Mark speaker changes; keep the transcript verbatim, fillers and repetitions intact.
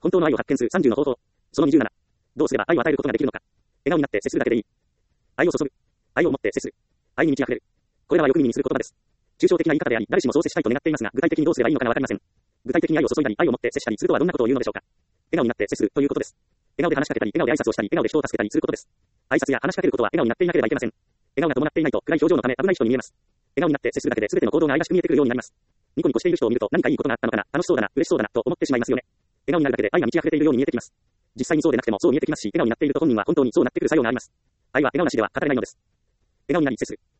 Speaker 1: 本当の愛を発見するさんじゅうの方法。そのにじゅうなな。どうすれば愛を与えることができるのか。笑顔になって接するだけでいい。愛を注ぐ。愛を持って接する。愛に満ち溢れる。これらはよく耳にする言葉です。抽象的な言い方であり、誰しもそう接したいと願っていますが、具体的にどうすればいいのかがわかりません。具体的に愛を注いだり、愛を持って接したりするとはどんなことを言うのでしょうか。笑顔になって接するということです。笑顔で話しかけたり、笑顔で挨拶をしたり、笑顔で人を助けたりすることです。挨拶や話しかけることは笑顔になっていなければいけません。笑顔が伴っていないと暗い表情のため危ない人に見えます。笑顔になって接するだけで全ての行動が愛らしく見えてくるようになります。ニコニコしている人を見ると何かいいことがあったのかな、楽しそうだな、嬉しそうだなと思ってしまいますよね。笑顔になるだけで愛が満ち溢れているように見えてきます。実際にそうでなくてもそう見えてきますし、笑顔になっていると本人は本当にそうなってくる作用があります。愛は笑顔なしでは語れないのです。笑顔になり接する。